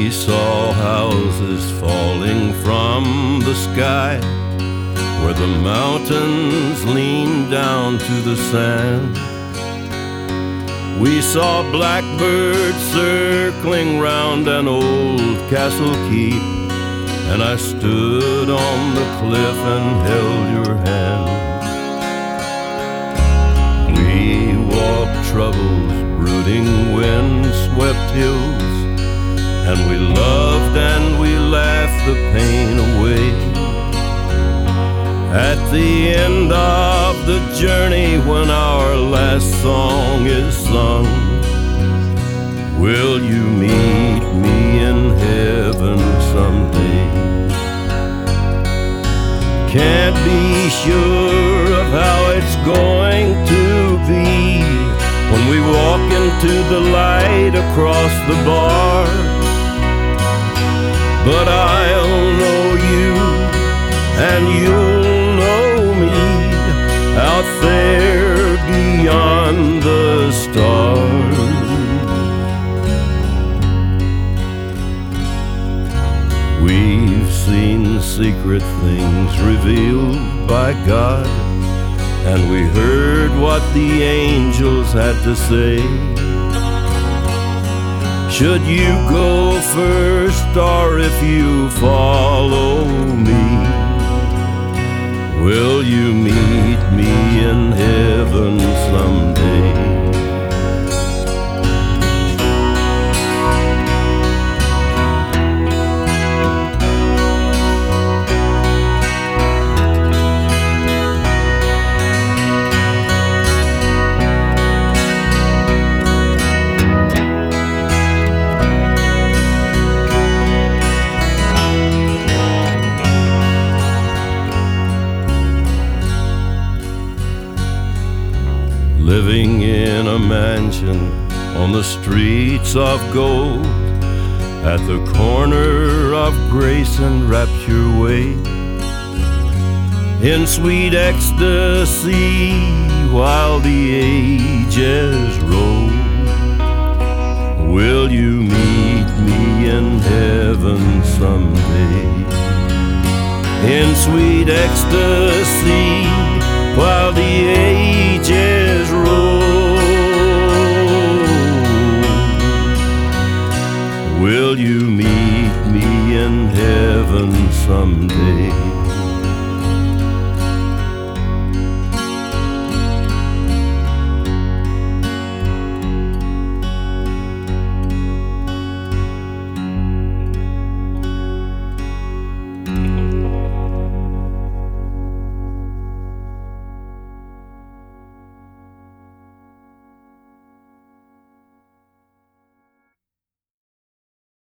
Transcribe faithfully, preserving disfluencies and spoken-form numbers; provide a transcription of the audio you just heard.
We saw houses falling from the sky, where the mountains leaned down to the sand. We saw blackbirds circling round an old castle keep, and I stood on the cliff and held your hand. We walked troubles, brooding wind-swept hills, and we loved and we laughed the pain away. At the end of the journey, when our last song is sung, will you meet me in heaven someday? Can't be sure of how it's going to be when we walk into the light across the bar, but I'll know you and you'll know me out there beyond the stars. We've seen secret things revealed by God, and we heard what the angels had to say. Should you go first, or if you follow me, will you meet me in heaven someday? Living in a mansion on the streets of gold, at the corner of Grace and Rapture Way, in sweet ecstasy while the ages roll. Will you meet me in heaven someday? In sweet ecstasy while the